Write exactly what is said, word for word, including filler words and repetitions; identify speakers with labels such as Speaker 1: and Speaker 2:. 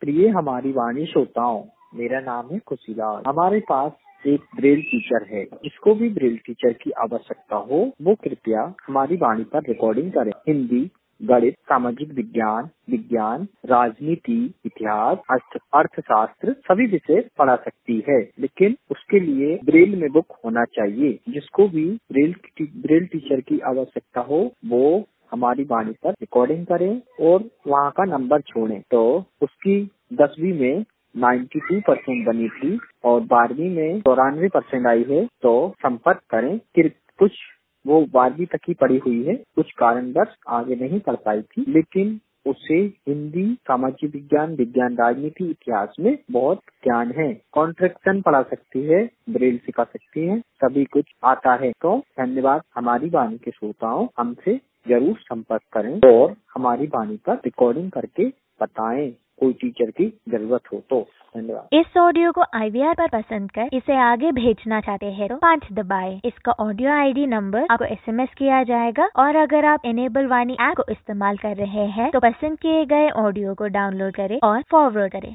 Speaker 1: प्रिय हमारी वाणी श्रोताओं, मेरा नाम है खुशीलाल। हमारे पास एक ब्रेल टीचर है। जिसको भी ब्रेल टीचर की आवश्यकता हो वो कृपया हमारी वाणी पर रिकॉर्डिंग करें। हिंदी, गणित, सामाजिक विज्ञान, विज्ञान, राजनीति, इतिहास, अर्थशास्त्र सभी विषय पढ़ा सकती है, लेकिन उसके लिए ब्रेल में बुक होना चाहिए। जिसको भी ब्रेल ब्रेल टीचर की आवश्यकता हो वो हमारी वाणी पर रिकॉर्डिंग करें और वहाँ का नंबर छोड़ें। तो उसकी दसवीं में बानवे परसेंट बनी थी और बारहवीं में चौरानवे परसेंट आई है, तो संपर्क करें। फिर कुछ वो बारहवीं तक ही पढ़ी हुई है, कुछ कारणवश आगे नहीं पढ़ पाई थी, लेकिन उसे हिंदी, सामाजिक विज्ञान, विज्ञान, राजनीति, इतिहास में बहुत ज्ञान है। कॉन्ट्रैक्शन पढ़ा सकती है, ब्रेल सिखा सकती है, सभी कुछ आता है। तो धन्यवाद। हमारी वाणी के श्रोताओं, हमसे जरूर संपर्क करें और हमारी वाणी पर रिकॉर्डिंग करके बताएं, कोई टीचर की जरूरत हो तो। धन्यवाद।
Speaker 2: इस ऑडियो को आई वी आर पर पसंद कर इसे आगे भेजना चाहते हैं तो पाँच दबाएं। इसका ऑडियो आई डी नंबर आपको एस एम एस किया जाएगा और अगर आप एनेबल वाणी ऐप को इस्तेमाल कर रहे हैं तो पसंद किए गए ऑडियो को डाउनलोड करें और फॉरवर्ड करें।